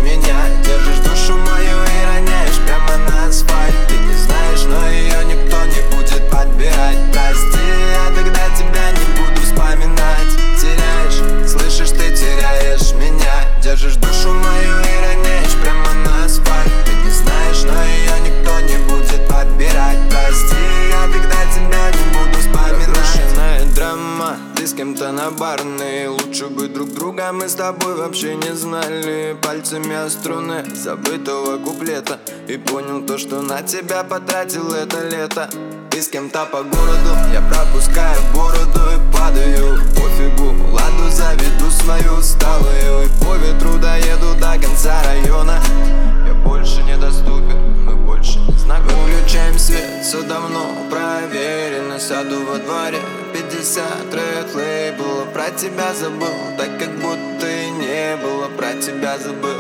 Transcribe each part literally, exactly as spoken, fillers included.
меня, держишь душу мою и роняешь прямо на асфальт. Ты не знаешь, но ее никто не будет подбирать. Прости, я тогда тебя не буду вспоминать. Теряешь, слышишь, ты теряешь меня, держишь душу мою и роняешь прямо на асфальт. Ты не знаешь, но ее никто не будет подбирать. Прости, я тогда тебя не буду вспоминать. Разрушенная драма, ты с кем-то на барной. Лучше бы друг друга мы с тобой вообще не знали. Пальцами о струны забытого куплета и понял то, что на тебя потратил это лето. Ты с кем-то по городу, я пропускаю бороду и падаю. Пофигу, ладу заведу свою усталую, и по ветру доеду до конца района. Я больше недоступен, мы больше не знакомы. Выключаем свет, все давно проверено. Сяду во дворе, пятьдесят ред лейблов. Про тебя забыл, так как будто и не было. Про тебя забыл.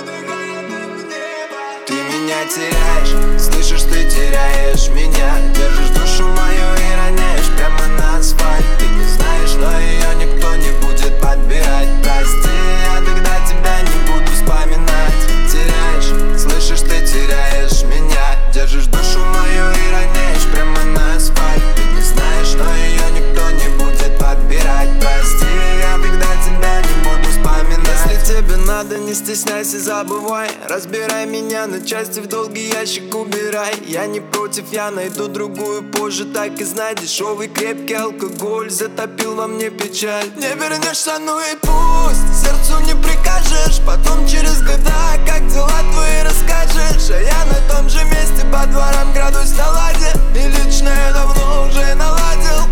Ты меня теряешь, слышишь, ты теряешь меня, держишь душу мою и роняешь прямо на асфальт. Ты не знаешь, но ее никто не будет подбирать. Прости, я тогда тебя не буду вспоминать. Теряешь, слышишь, ты теряешь меня, держишь душу мою и роняешь прямо на асфальт. Ты не знаешь, но ее никто не будет подбирать. Прости, я тогда тебя не буду вспоминать. Если тебе надо, не стесняйся, забывай. Разбирай меня на части, в долгий ящик убирай. Я не против, я найду другую позже. Так и знай, дешевый крепкий алкоголь затопил во мне печаль. Не вернешься, ну и пусть, сердцу не прикажешь. Потом через года, как дела твои, расскажешь. А я на том же месте, по дворам градус на ладе, и лично я давно уже наладил.